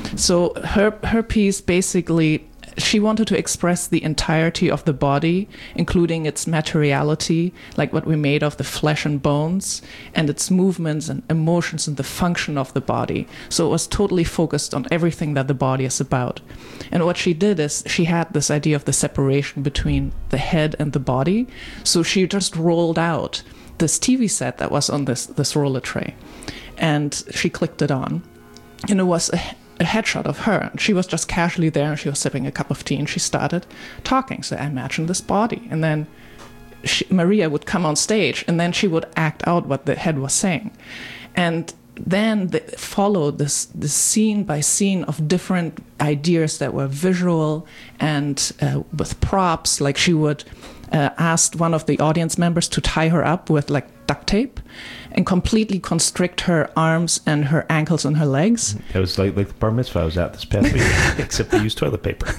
So her her piece basically, she wanted to express the entirety of the body, including its materiality, like what we made of the flesh and bones, and its movements and emotions and the function of the body. So it was totally focused on everything that the body is about. And what she did is she had this idea of the separation between the head and the body. So she just rolled out this T V set that was on this, this roller tray, and she clicked it on, and it was a a headshot of her. She was just casually there, and she was sipping a cup of tea, and she started talking. So I imagined this body, and then she, Maria would come on stage, and then she would act out what the head was saying. And then they followed this, this scene by scene of different ideas that were visual and uh, with props. Like she would uh, ask one of the audience members to tie her up with like duct tape and completely constrict her arms and her ankles and her legs. That was like, like the bar mitzvah I was at this past week, except they used toilet paper.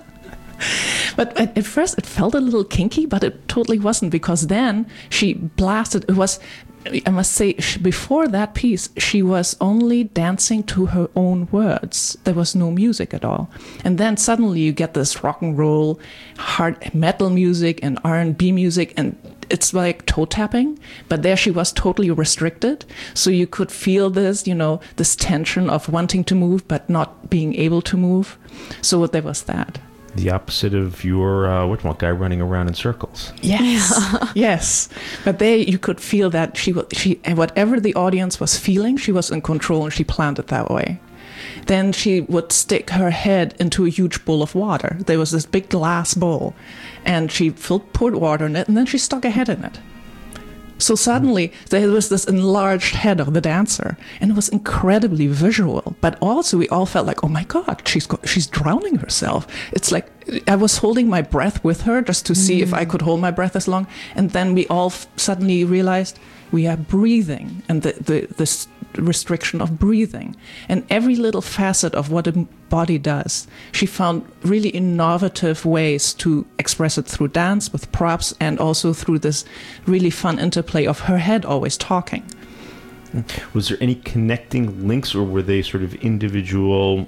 But at, at first it felt a little kinky, but it totally wasn't, because then she blasted. It was, I must say, before that piece, she was only dancing to her own words. There was no music at all. And then suddenly you get this rock and roll, hard metal music and R and B music, and it's like toe tapping, but there she was totally restricted. So you could feel this, you know, this tension of wanting to move, but not being able to move. So there was that. The opposite of your, uh, whatchamacallit, guy running around in circles. Yes, yes. But there you could feel that she, she, whatever the audience was feeling, she was in control, and she planned it that way. Then she would stick her head into a huge bowl of water. There was this big glass bowl, and she filled, poured water in it, and then she stuck her head in it. So suddenly there was this enlarged head of the dancer, and it was incredibly visual. But also we all felt like, oh my God, she's go- she's drowning herself. It's like I was holding my breath with her just to see mm. if I could hold my breath as long. And then we all f- suddenly realized we are breathing, and the, the this restriction of breathing, and every little facet of what a body does. She found really innovative ways to express it through dance with props, and also through this really fun interplay of her head always talking. Was there any connecting links, or were they sort of individual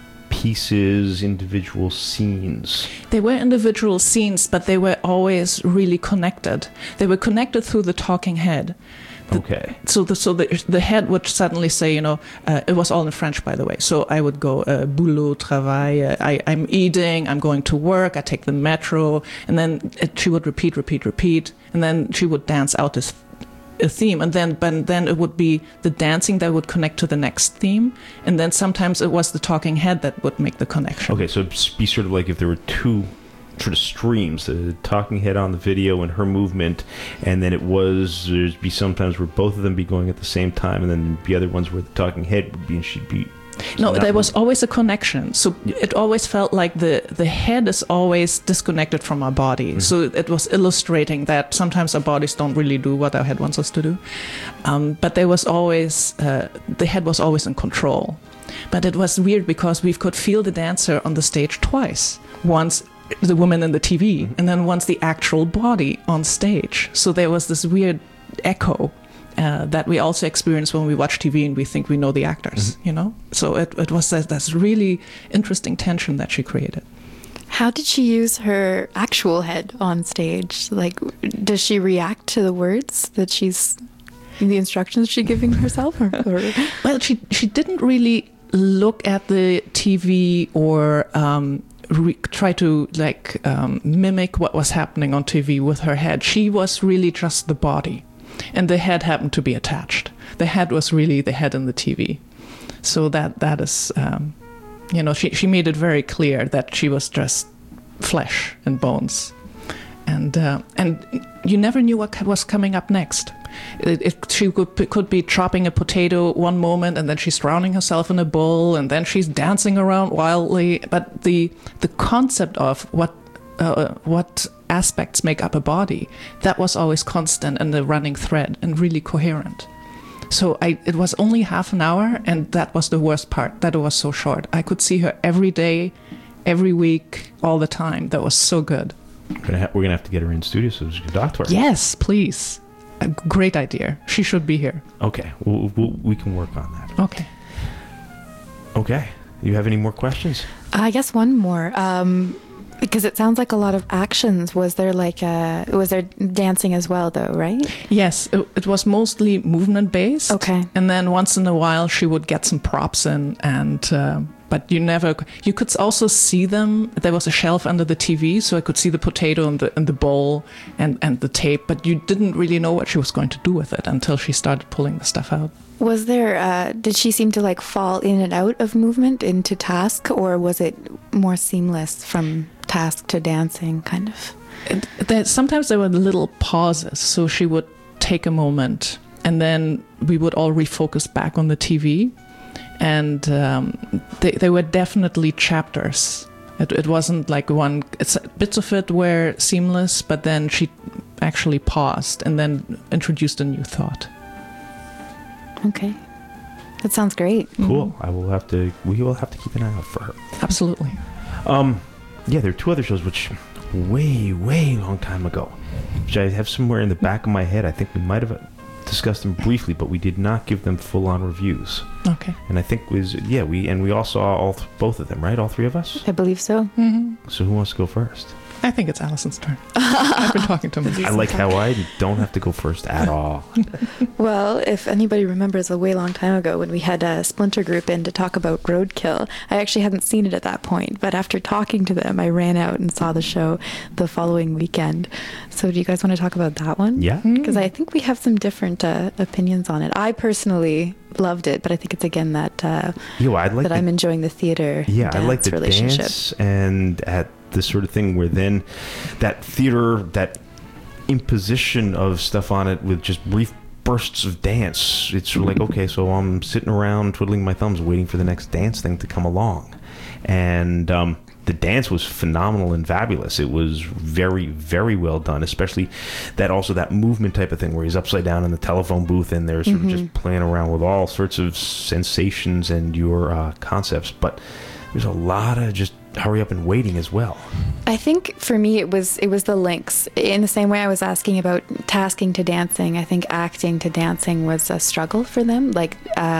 pieces, individual scenes? They were individual scenes, but they were always really connected. They were connected through the talking head. The, okay. So the so the the head would suddenly say, you know, uh, it was all in French, by the way. So I would go, uh, boulot, travail, uh, I, I'm eating, I'm going to work, I take the metro, and then it, she would repeat, repeat, repeat, and then she would dance out this a theme, and then but then it would be the dancing that would connect to the next theme, and then sometimes it was the talking head that would make the connection. Okay, so it'd be sort of like if there were two sort of streams, the talking head on the video and her movement, and then it was there'd be sometimes where both of them be going at the same time, and then there'd be other ones where the talking head would be and she'd be no there was always a connection. So it always felt like the the head is always disconnected from our body. Mm-hmm. So it was illustrating that sometimes our bodies don't really do what our head wants us to do, um, but there was always uh, the head was always in control. But it was weird because we could feel the dancer on the stage twice. Once the woman in the T V, and then once the actual body on stage. So there was this weird echo uh, that we also experience when we watch T V and we think we know the actors, mm-hmm. you know? So it, it was this, this really interesting tension that she created. How did she use her actual head on stage? Like, does she react to the words that she's, the instructions she's giving herself? Or, or? Well, she, she didn't really look at the T V or um, Re- try to like um, mimic what was happening on T V with her head. She was really just the body, and the head happened to be attached. The head was really the head in the T V. So that that is, um, you know, she she made it very clear that she was just flesh and bones, and uh, and you never knew what was coming up next. It, it, she could, could be chopping a potato one moment, and then she's drowning herself in a bowl, and then she's dancing around wildly. But the the concept of what uh, what aspects make up a body, that was always constant and the running thread and really coherent. So I, it was only half an hour, and that was the worst part, that it was so short. I could see her every day, every week, all the time. That was so good. We're gonna, ha- we're gonna have to get her in studio so she can talk to her. Yes, please. A great idea. She should be here. Okay, we'll, we'll, we can work on that. Okay. Okay. You have any more questions? I guess one more. Um, because it sounds like a lot of actions. Was there like a, was there dancing as well though, right? Yes, it, it was mostly movement based. Okay. And then once in a while she would get some props in, and uh, but you never, you could also see them. There was a shelf under the T V, so I could see the potato and the, and the bowl and, and the tape, but you didn't really know what she was going to do with it until she started pulling the stuff out. Was there, uh, did she seem to like fall in and out of movement into task, or was it more seamless from task to dancing, kind of? It, there, sometimes there were little pauses, so she would take a moment and then we would all refocus back on the T V. And um, they, they were definitely chapters. It, it wasn't like one, it's, bits of it were seamless, but then she actually paused and then introduced a new thought. Okay. That sounds great. Cool. Mm-hmm. I will have to, we will have to keep an eye out for her. Absolutely. Um, yeah, there are two other shows which way, way long time ago, which I have somewhere in the back of my head. I think we might have discussed them briefly, but we did not give them full-on reviews. Okay. And I think was yeah we and we all saw all th- both of them, right? All three of us. I believe so. Mm-hmm. So who wants to go first? I think it's Allison's turn. I've been talking to him. I like how I don't have to go first at all. Well, if anybody remembers a way long time ago when we had a splinter group in to talk about Roadkill, I actually hadn't seen it at that point, but after talking to them, I ran out and saw the show the following weekend. So do you guys want to talk about that one? Yeah. Because I think we have some different uh, opinions on it. I personally loved it, but I think it's again that uh, Yo, I'd like that the, I'm enjoying the theater yeah, dance I like the relationship. dance and at this sort of thing where then that theater, that imposition of stuff on it with just brief bursts of dance. It's sort of like, okay, so I'm sitting around twiddling my thumbs waiting for the next dance thing to come along. And um, the dance was phenomenal and fabulous. It was very, very well done, especially that also that movement type of thing where he's upside down in the telephone booth and they're sort mm-hmm. of just playing around with all sorts of sensations and your uh, concepts. But there's a lot of just hurry up and waiting as well. I think for me it was it was the links. In the same way I was asking about tasking to dancing, I think acting to dancing was a struggle for them. Like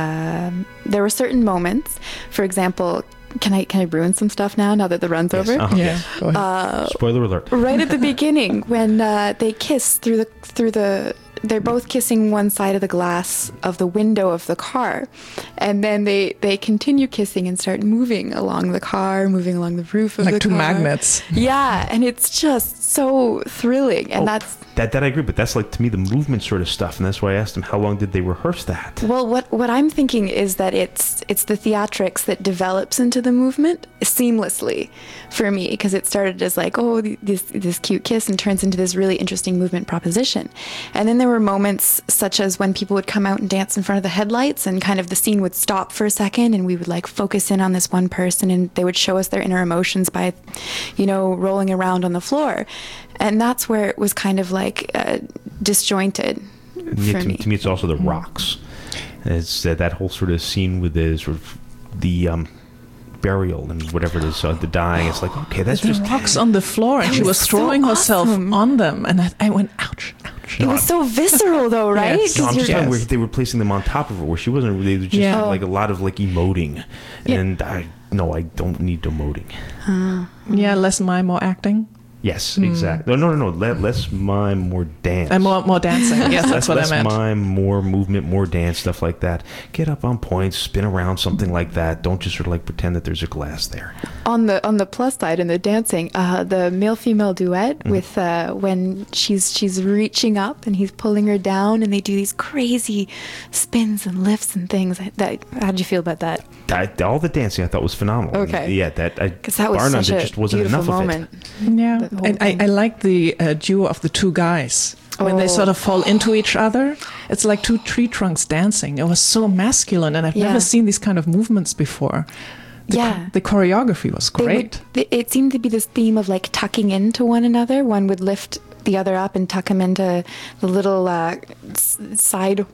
um, there were certain moments, for example, can I can I ruin some stuff now now that the run's yes. over? Uh-huh. Yeah. Go ahead. Uh, Spoiler alert. Right at the beginning when uh, they kiss through the through the they're both kissing one side of the glass of the window of the car, and then they they continue kissing and start moving along the car, moving along the roof of like the two car. magnets. Yeah, and it's just so thrilling, and oh, that's that that I agree, but that's like to me the movement sort of stuff, and that's why I asked him how long did they rehearse that. Well, what what I'm thinking is that it's it's the theatrics that develops into the movement seamlessly for me, because it started as like, oh, this this cute kiss and turns into this really interesting movement proposition, and then there were moments such as when people would come out and dance in front of the headlights and kind of the scene would stop for a second and we would like focus in on this one person and they would show us their inner emotions by, you know, rolling around on the floor, and that's where it was kind of like uh, disjointed yeah, for to, me. to me it's also the rocks. It's uh, that whole sort of scene with the sort of the um burial and whatever it is, uh, the dying. It's like, okay, that's the just rocks on the floor, and That she was was so throwing herself awesome. on them, and I, I went, ouch, ouch. It was so visceral though, right? Yes. No, I'm 'Cause just you're- saying Yes. where they were placing them on top of her, where she wasn't really, just Yeah. like a lot of like emoting, Yeah. and I no, I don't need emoting. Yeah, less mime, more acting, Yes, exactly. No, no, no, no. Le- less mime, more dance. and more more dancing. Yes, that's less, what less I meant. mime, more movement, more dance, stuff like that. Get up on points, spin around, something like that. Don't just sort of like pretend that there's a glass there. On the on the plus side in the dancing, uh, the male female duet Mm-hmm. with uh, when she's she's reaching up and he's pulling her down, and they do these crazy spins and lifts and things. That how'd you feel about that? That, all the dancing I thought was phenomenal. Okay. Yeah, that I, Because that was bar none, such there a just wasn't beautiful enough moment. of it. Yeah, The whole and I, thing. I like the uh, duo of the two guys when they Oh. sort of fall into each other. It's like two tree trunks dancing. It was so masculine, and I've Yeah. never seen these kind of movements before. The, Yeah. the choreography was They would- great. th- it seemed to be this theme of like tucking into one another. One would lift the other up and tuck him into the little uh, s- side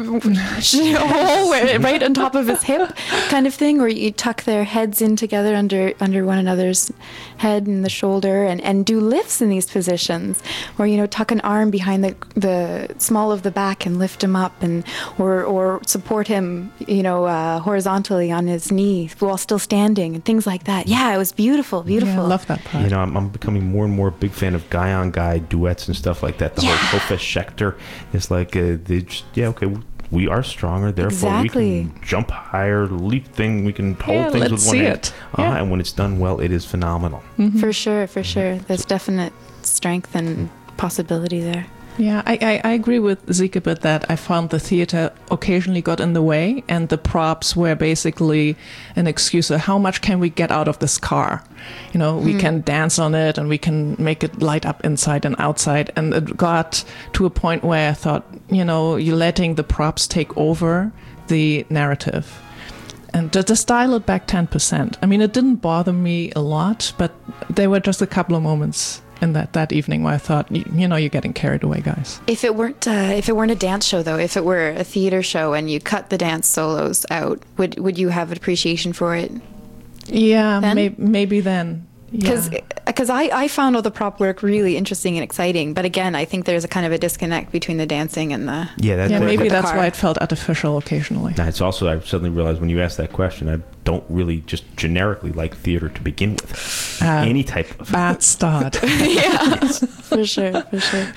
hole where- right on top of his hip, kind of thing, or you tuck their heads in together under under one another's head and the shoulder, and, and do lifts in these positions, or you know tuck an arm behind the the small of the back and lift him up, and or or support him, you know, uh, horizontally on his knee while still standing, and things like that. Yeah, it was beautiful, beautiful. Yeah, I love that part. You know, I'm, I'm becoming more and more a big fan of guy on guy duets and stuff like that. The Yeah. whole Kofa Schechter is like, uh, they just, yeah, okay, we are stronger, therefore Exactly. we can jump higher, leap thing, we can hold Yeah, things let's with one see hand. it. Uh, Yeah. And when it's done well, it is phenomenal. For sure, for sure. There's definite strength and possibility there. Yeah, I, I, I agree with Zeke a bit that I found the theater occasionally got in the way, and the props were basically an excuse of how much can we get out of this car. You know, we mm. can dance on it and we can make it light up inside and outside. And it got to a point where I thought, you know, you're letting the props take over the narrative. And to just dial it back ten percent. I mean, it didn't bother me a lot, but there were just a couple of moments in that, that evening where I thought, you, you know, you're getting carried away, guys. If it weren't, uh, if it weren't a dance show, though, if it were a theater show and you cut the dance solos out, would would you have appreciation for it? Yeah, may, maybe then. Because yeah. because I, I found all the prop work really interesting and exciting, but again, I think there's a kind of a disconnect between the dancing and the yeah. That, yeah, that, maybe that, that's why it felt artificial occasionally. Nah, it's also I suddenly realized when you asked that question, I don't really just generically like theater to begin with. Uh, Any type of bad start. yeah, yes. for sure, for sure.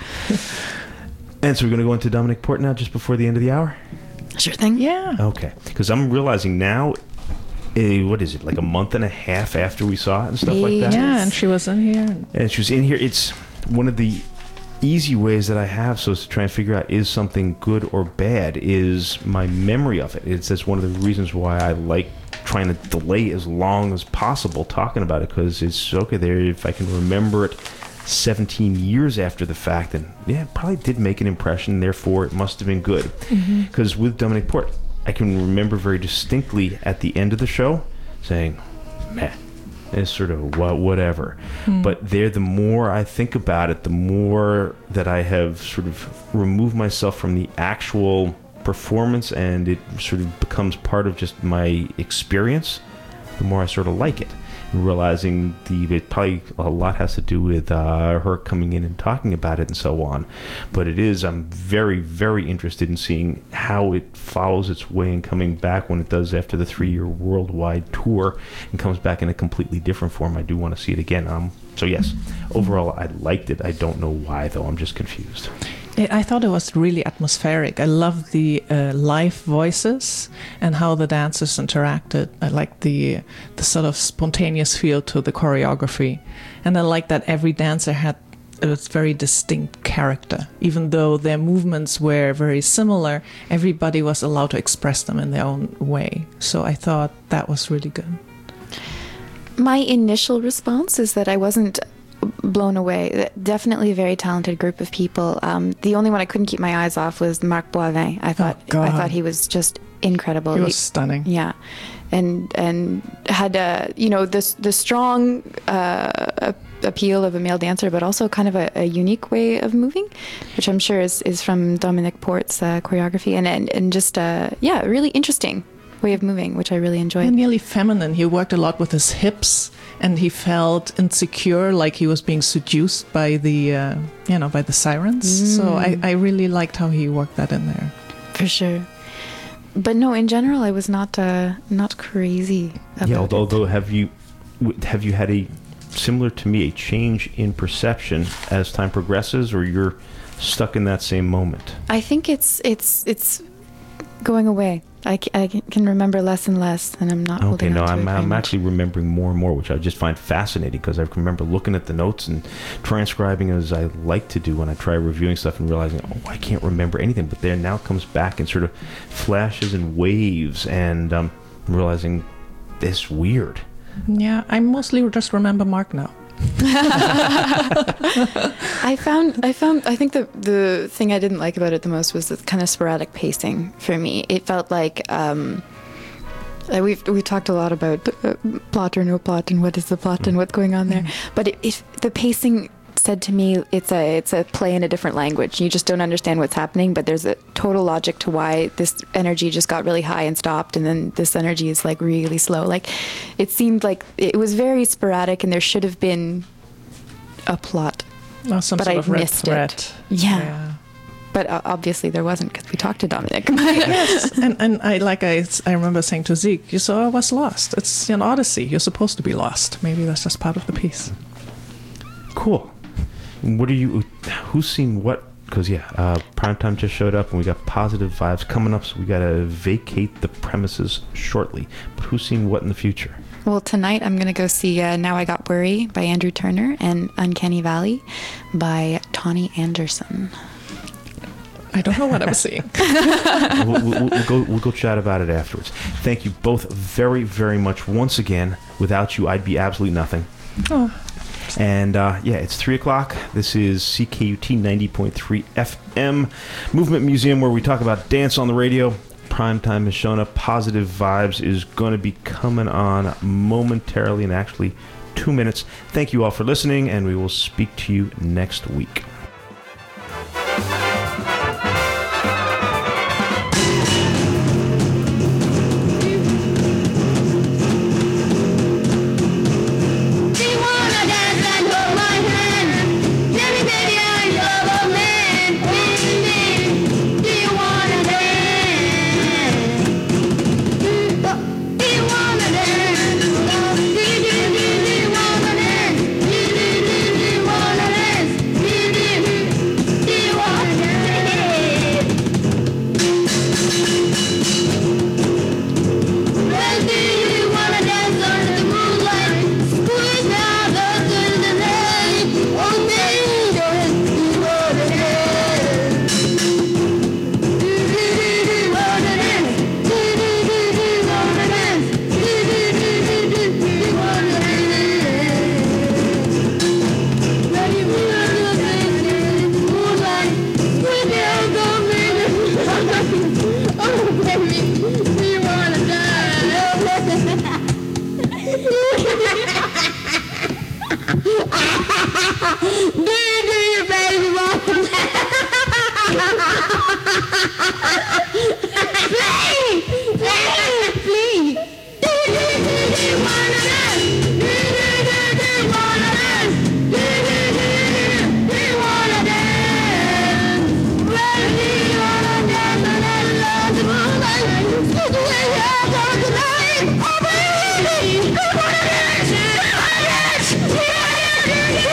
And so we're going to go into Dominic Port now, just before the end of the hour. Sure thing. Yeah. Okay, because I'm realizing now. Uh, what is it, like a month and a half after we saw it and stuff like that? Yeah, and she was in here. And she was in here. It's one of the easy ways that I have so as to try and figure out is something good or bad is my memory of it. It's that's one of the reasons why I like trying to delay as long as possible talking about it, because it's okay there if I can remember it seventeen years after the fact, and yeah, it probably did make an impression, therefore it must have been good. Because mm-hmm. with Dominic Port, I can remember very distinctly at the end of the show saying, man, it's sort of whatever. Mm. But there, the more I think about it, the more that I have sort of removed myself from the actual performance and it sort of becomes part of just my experience, the more I sort of like it. And realizing the it probably a lot has to do with uh, her coming in and talking about it and so on. But it is, I'm very, very interested in seeing how it follows its way and coming back when it does after the three-year worldwide tour and comes back in a completely different form. I do want to see it again. Um, so yes, overall I liked it. I don't know why though. I'm just confused. I thought it was really atmospheric. I loved the uh, live voices and how the dancers interacted. I liked the the sort of spontaneous feel to the choreography. And I liked that every dancer had a very distinct character. Even though their movements were very similar, everybody was allowed to express them in their own way. So I thought that was really good. My initial response is that I wasn't blown away. Definitely a very talented group of people. Um, the only one I couldn't keep my eyes off was Marc Boivin. I thought oh, I thought he was just incredible. He was he, stunning. Yeah, and and had a you know this the strong uh, appeal of a male dancer, but also kind of a, a unique way of moving, which I'm sure is is from Dominic Port's uh, choreography, and and and just uh, yeah, really interesting way of moving, which I really enjoyed. And nearly feminine. He worked a lot with his hips, and he felt insecure, like he was being seduced by the, uh, you know, by the sirens. Mm. So I, I really liked how he worked that in there. For sure. But no, in general, I was not uh, not crazy about yeah, although, it. although have you have you had a similar to me a change in perception as time progresses, or you're stuck in that same moment? I think it's it's it's going away. I, c- I can remember less and less, and I'm not holding okay, no, on to I'm, it very I'm much. actually remembering more and more, which I just find fascinating, because I can remember looking at the notes and transcribing as I like to do when I try reviewing stuff and realizing, oh, I can't remember anything. But there now comes back in sort of flashes and waves, and um, I'm realizing it's weird. Yeah, I mostly just remember Mark now. I found, I found, I think the the thing I didn't like about it the most was the kind of sporadic pacing for me. It felt like um, uh, we've we talked a lot about uh, plot or no plot and what is the plot and what's going on there. Mm-hmm. But it, it, the pacing said to me, it's a it's a play in a different language. You just don't understand what's happening, but there's a total logic to why this energy just got really high and stopped, and then this energy is like really slow. Like it seemed like it was very sporadic, and there should have been a plot. Oh, some but sort I of red missed thread. it. Yeah. yeah. But uh, obviously there wasn't, because we talked to Dominic. Yes, and and I like I I remember saying to Zeke, you saw I was lost. It's an Odyssey. You're supposed to be lost. Maybe that's just part of the piece. Cool. What are you? Who's seen what? Because yeah, uh, Primetime just showed up, and we got Positive Vibes coming up, so we got to vacate the premises shortly. But who's seen what in the future? Well, tonight I'm going to go see uh, Now I Got Worry by Andrew Turner and Uncanny Valley by Tawny Anderson. I don't know what I was seeing. we'll, we'll, we'll go. We'll go chat about it afterwards. Thank you both very, very much once again. Without you, I'd be absolutely nothing. Oh. And uh, yeah, it's three o'clock. This is C K U T ninety point three F M, Movement Museum, where we talk about dance on the radio. Primetime has shown up. Positive Vibes is going to be coming on momentarily, in actually two minutes. Thank you all for listening, and we will speak to you next week.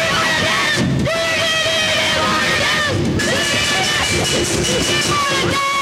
Wanna dance?